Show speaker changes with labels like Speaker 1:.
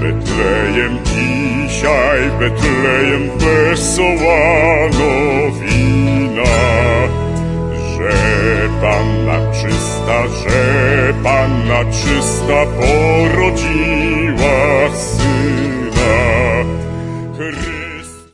Speaker 1: Betlejem dzisiaj, Betlejem wesoła nowina, że Panna czysta porodziła syna.